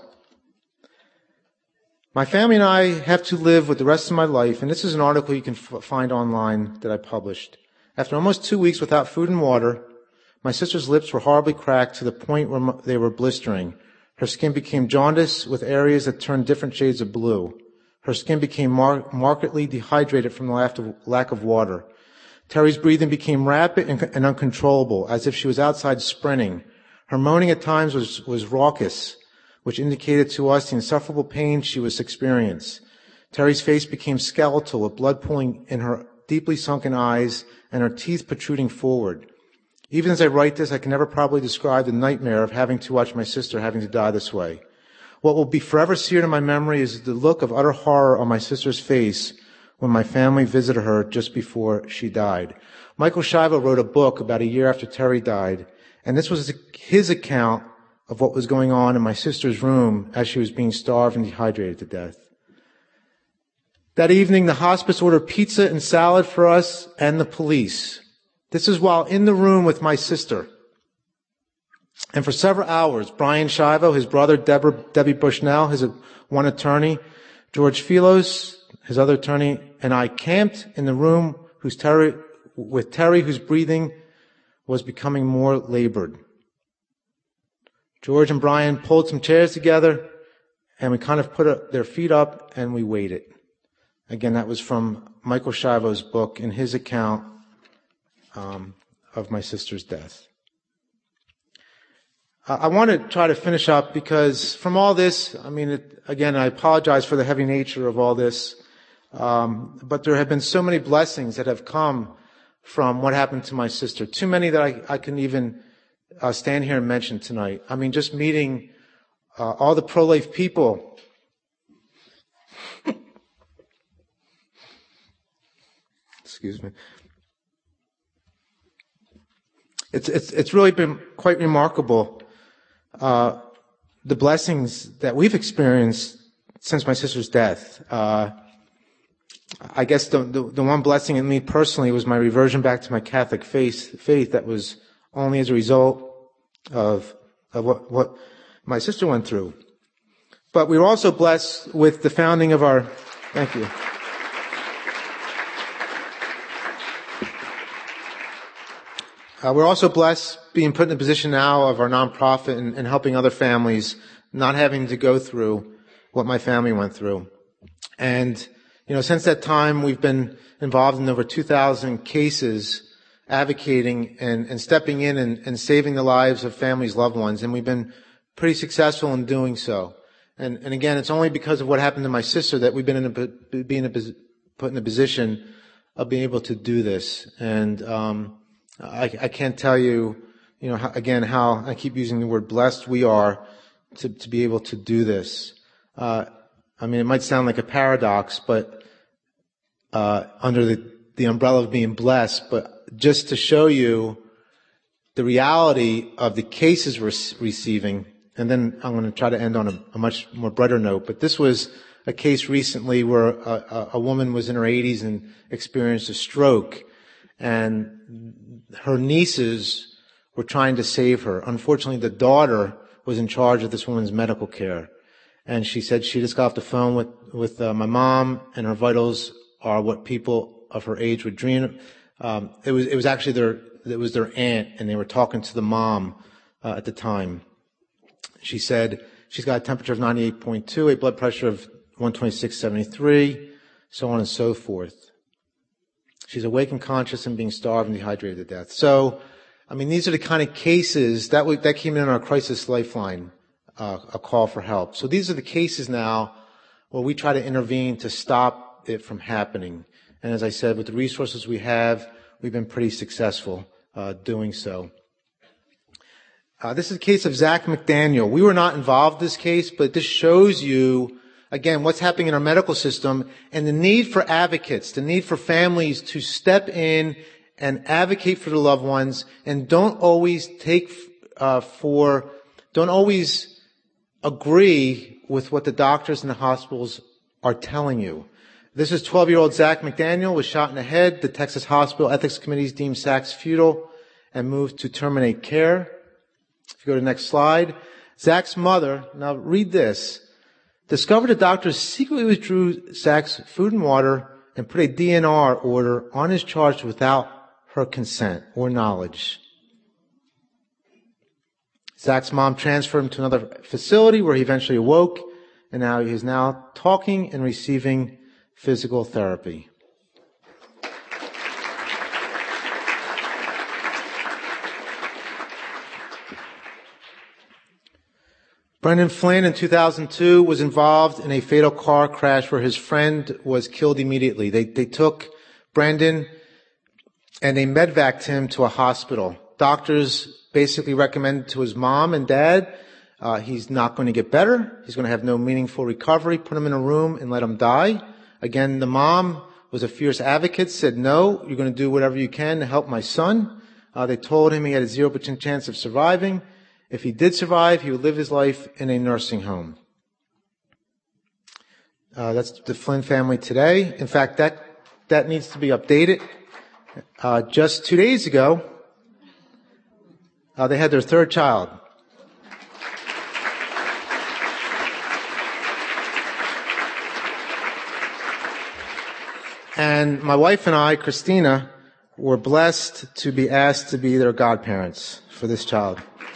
Speaker 2: My family and I have to live with the rest of my life, and this is an article you can find online that I published. After almost 2 weeks without food and water, my sister's lips were horribly cracked to the point where they were blistering. Her skin became jaundiced with areas that turned different shades of blue. Her skin became markedly dehydrated from the lack of water. Terry's breathing became rapid and uncontrollable, as if she was outside sprinting. Her moaning at times was raucous, which indicated to us the insufferable pain she was experiencing. Terry's face became skeletal, with blood pooling in her deeply sunken eyes and her teeth protruding forward. Even as I write this, I can never properly describe the nightmare of having to watch my sister having to die this way. What will be forever seared in my memory is the look of utter horror on my sister's face when my family visited her just before she died. Michael Shivo wrote a book about a year after Terry died, and this was his account of what was going on in my sister's room as she was being starved and dehydrated to death. That evening, the hospice ordered pizza and salad for us and the police. This is while in the room with my sister. And for several hours, Brian Shivo, his brother Debbie Bushnell, his one attorney, George Philos, his other attorney, and I camped in the room with Terry, whose breathing was becoming more labored. George and Brian pulled some chairs together, and we kind of put their feet up, and we waited. Again, that was from Michael Shivo's book in his account of my sister's death. I want to try to finish up because from all this, again, I apologize for the heavy nature of all this, but there have been so many blessings that have come from what happened to my sister. Too many that I can even stand here and mention tonight. Just meeting all the pro-life people. Excuse me. It's really been quite remarkable, the blessings that we've experienced since my sister's death. I guess the one blessing in me personally was my reversion back to my Catholic faith that was only as a result of what my sister went through. But we were also blessed with the founding of our, thank you. We're also blessed being put in a position now of our nonprofit and helping other families not having to go through what my family went through. And, since that time, we've been involved in over 2,000 cases advocating and stepping in and saving the lives of families' loved ones. And we've been pretty successful in doing so. And again, it's only because of what happened to my sister that we've been put in a position of being able to do this. And, I can't tell you, how I keep using the word blessed we are to be able to do this. It might sound like a paradox, but under the umbrella of being blessed, but just to show you the reality of the cases we're receiving, and then I'm going to try to end on a much more brighter note. But this was a case recently where a woman was in her 80s and experienced a stroke, and her nieces were trying to save her. Unfortunately, the daughter was in charge of this woman's medical care. And she said she just got off the phone with my mom, and her vitals are what people of her age would dream. It was actually their aunt, and they were talking to the mom at the time. She said she's got a temperature of 98.2, a blood pressure of 126/73, so on and so forth. She's awake and conscious and being starved and dehydrated to death. So, these are the kind of cases that came in our crisis lifeline, a call for help. So these are the cases now where we try to intervene to stop it from happening. And as I said, with the resources we have, we've been pretty successful doing so. This is a case of Zach McDaniel. We were not involved in this case, but this shows you, again, what's happening in our medical system and the need for advocates, the need for families to step in and advocate for the loved ones, and don't always agree with what the doctors and the hospitals are telling you. This is 12-year-old Zach McDaniel, was shot in the head. The Texas Hospital Ethics Committees deemed Zach's futile and moved to terminate care. If you go to the next slide. Zach's mother, now read this, discovered the doctors secretly withdrew Zach's food and water and put a DNR order on his charge without her consent or knowledge. Zach's mom transferred him to another facility where he eventually awoke, and now he is now talking and receiving physical therapy. Brendan Flynn in 2002 was involved in a fatal car crash where his friend was killed immediately. They took Brendan and they medvaced him to a hospital. Doctors basically recommended to his mom and dad, he's not going to get better. He's going to have no meaningful recovery. Put him in a room and let him die. Again, the mom was a fierce advocate, said, no, you're going to do whatever you can to help my son. They told him he had a 0% chance of surviving. If he did survive, he would live his life in a nursing home. That's the Flynn family today. In fact, that needs to be updated. Just 2 days ago, they had their third child. And my wife and I, Christina, were blessed to be asked to be their godparents for this child.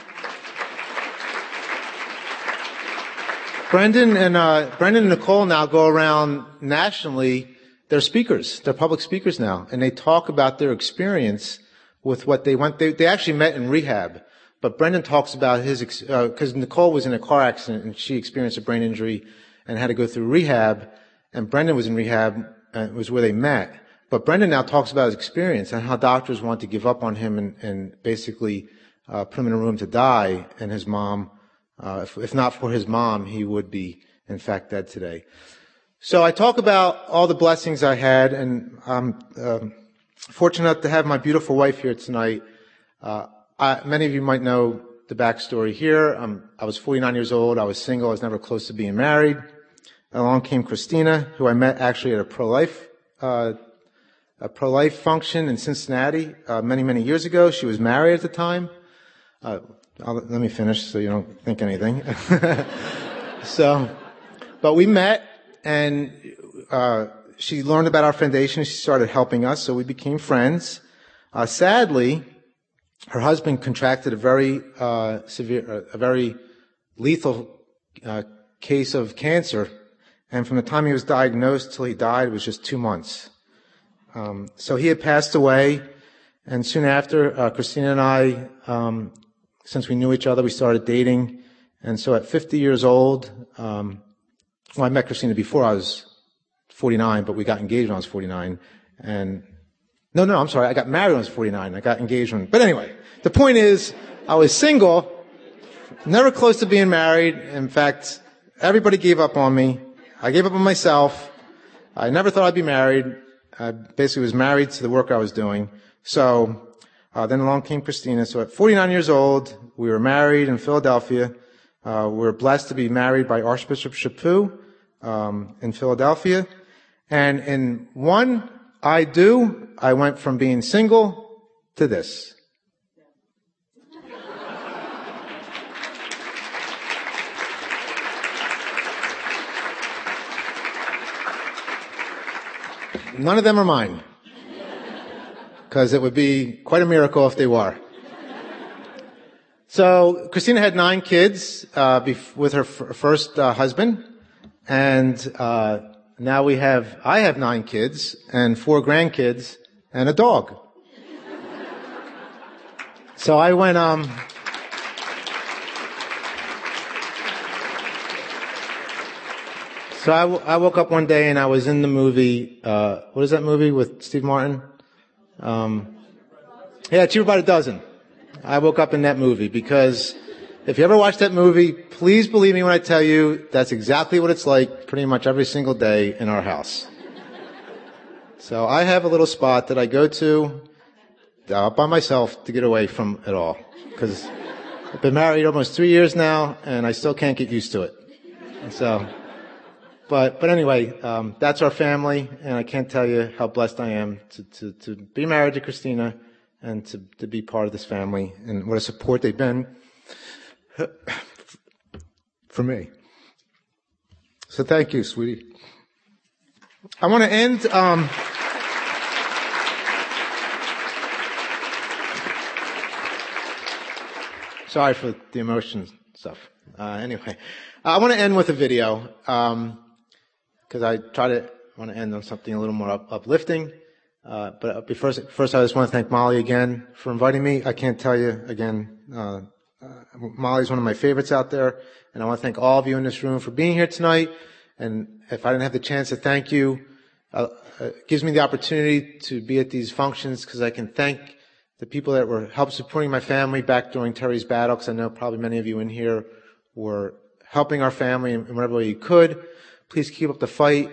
Speaker 2: Brendan and Nicole now go around nationally. They're speakers. They're public speakers now. And they talk about their experience with what they went. They actually met in rehab. But Brendan talks about his, because Nicole was in a car accident and she experienced a brain injury and had to go through rehab. And Brendan was in rehab, and it was where they met. But Brendan now talks about his experience and how doctors want to give up on him and basically put him in a room to die. And his mom, if not for his mom, he would be, in fact, dead today. So I talk about all the blessings I had, and I'm fortunate enough to have my beautiful wife here tonight. Many of you might know the backstory here. I was 49 years old. I was single. I was never close to being married. Along came Christina, who I met actually at a pro-life function in Cincinnati many, many years ago. She was married at the time. Let me finish so you don't think anything. But we met, and she learned about our foundation. She started helping us, so we became friends. Sadly, her husband contracted a very very lethal case of cancer, and from the time he was diagnosed till he died was just 2 months. So he had passed away, and soon after, Christina and I, since we knew each other, we started dating. And so at 50 years old, I met Christina before I was 49, but we got engaged when I was 49. And I'm sorry, I got married when I was 49. I got engaged when, but anyway, the point is, I was single, never close to being married. In fact, everybody gave up on me. I gave up on myself. I never thought I'd be married. I basically was married to the work I was doing. So then along came Christina. So at 49 years old, we were married in Philadelphia. We were blessed to be married by Archbishop Chaput in Philadelphia. And in one I went from being single to this. None of them are mine, because it would be quite a miracle if they were. So Christina had 9 kids with her first husband, and now I have 9 kids and 4 grandkids and a dog. So I went So I woke up one day and I was in the movie, what is that movie with Steve Martin? Cheaper by the Dozen. I woke up in that movie because if you ever watch that movie, please believe me when I tell you that's exactly what it's like pretty much every single day in our house. So I have a little spot that I go to by myself to get away from it all, because I've been married almost 3 years now and I still can't get used to it. And so... But anyway, that's our family, and I can't tell you how blessed I am to be married to Christina and to be part of this family, and what a support they've been for me. So thank you, sweetie. I want to end, sorry for the emotion stuff. Anyway, I want to end with a video, because I want to end on something a little more uplifting. But first I just want to thank Molly again for inviting me. I can't tell you again, Molly's one of my favorites out there, and I want to thank all of you in this room for being here tonight. And if I didn't have the chance to thank you, it gives me the opportunity to be at these functions, because I can thank the people that were help supporting my family back during Terry's battle, because I know probably many of you in here were helping our family in whatever way you could. Please keep up the fight.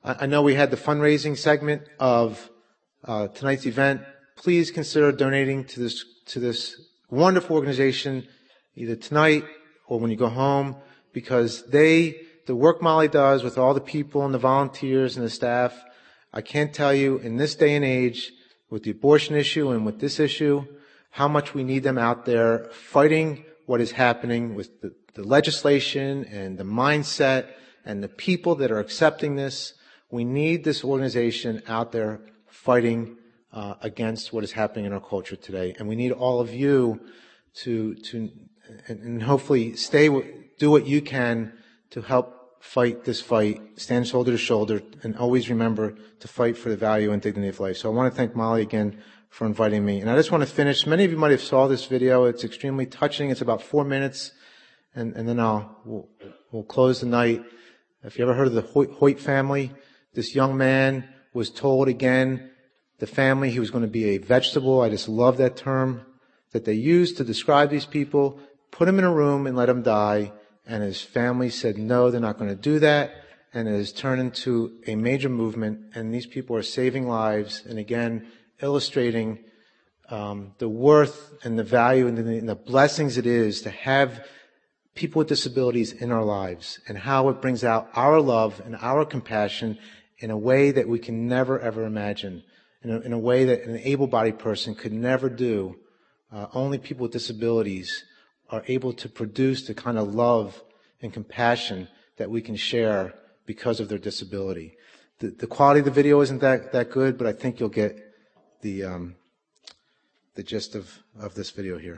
Speaker 2: I know we had the fundraising segment of tonight's event. Please consider donating to this wonderful organization either tonight or when you go home, because the work Molly does with all the people and the volunteers and the staff, I can't tell you in this day and age with the abortion issue and with this issue how much we need them out there fighting what is happening with the legislation and the mindset and the people that are accepting this. We need this organization out there fighting against what is happening in our culture today. And we need all of you to hopefully do what you can to help fight this fight, stand shoulder to shoulder, and always remember to fight for the value and dignity of life. So I want to thank Molly again for inviting me. And I just want to finish. Many of you might have saw this video. It's extremely touching. It's about 4 minutes. And then we'll close the night. If you ever heard of the Hoyt family, this young man was told again, the family, he was going to be a vegetable. I just love that term that they used to describe these people. Put him in a room and let him die. And his family said, no, they're not going to do that. And it has turned into a major movement. And these people are saving lives. And again, illustrating the worth and the value and the blessings it is to have people with disabilities in our lives, and how it brings out our love and our compassion in a way that we can never, ever imagine, in a way that an able-bodied person could never do. Only people with disabilities are able to produce the kind of love and compassion that we can share because of their disability. The quality of the video isn't that good, but I think you'll get the gist of this video here.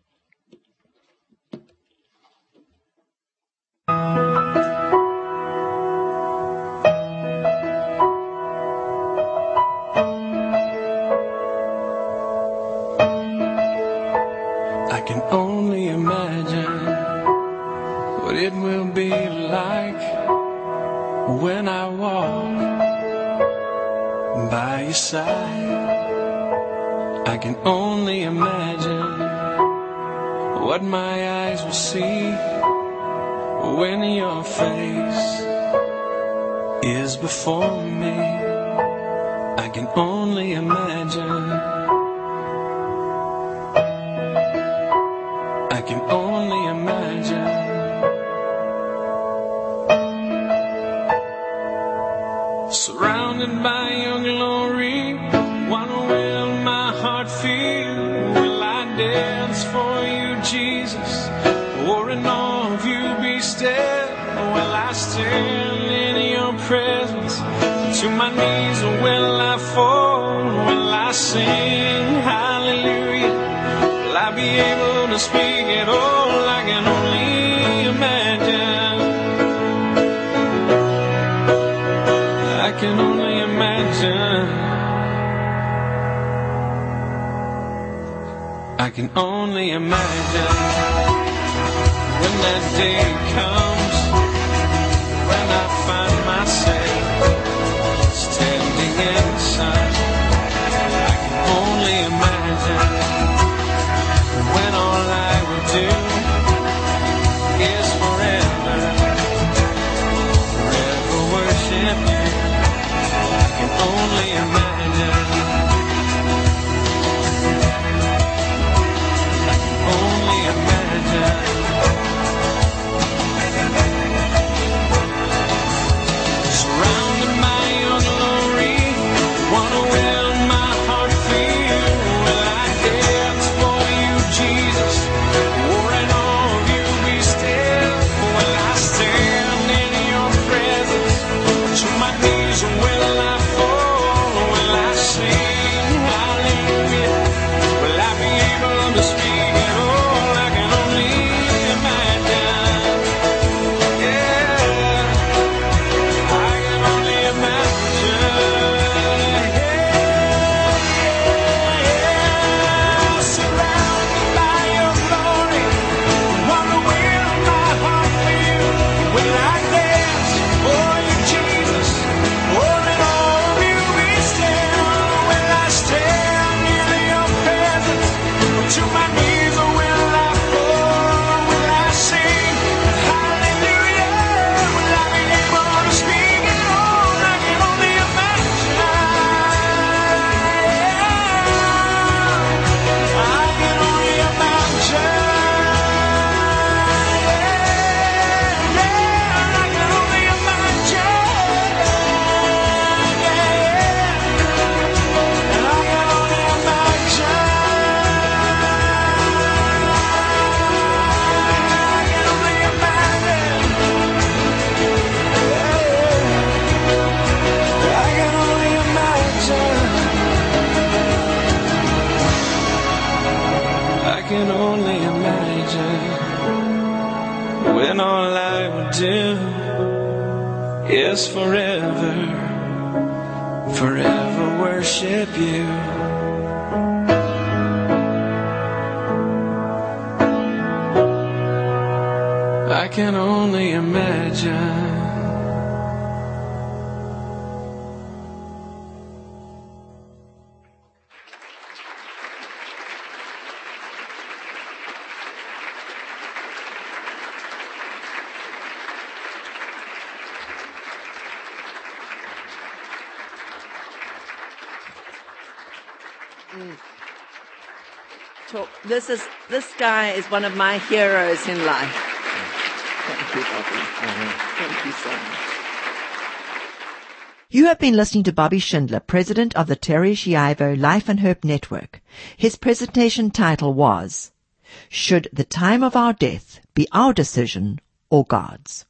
Speaker 6: I can only imagine what it will be like when I walk by your side. I can only imagine what my eyes will see when your face is before me. I can only imagine. I can only imagine. Surrounded by your glory, what will my heart feel? Will I dance for you, Jesus? Or in awe of you be still? Will I stand in your presence? To my knees, or will I fall? Will I sing hallelujah? Will I be able to speak at all? I can only imagine. I can only imagine. I can only imagine when that day comes, when I find myself standing in the sun. I can only imagine when all I will do is forever worship you. I can only imagine. I can only imagine. So do. Yes, forever, forever worship you. I can only imagine.
Speaker 1: This guy is one of my heroes in life. Thank you, Bobby. Thank you so much. You have been listening to Bobby Schindler, president of the Terry Schiavo Life and Hope Network. His presentation title was, Should the Time of Our Death Be Our Decision or God's?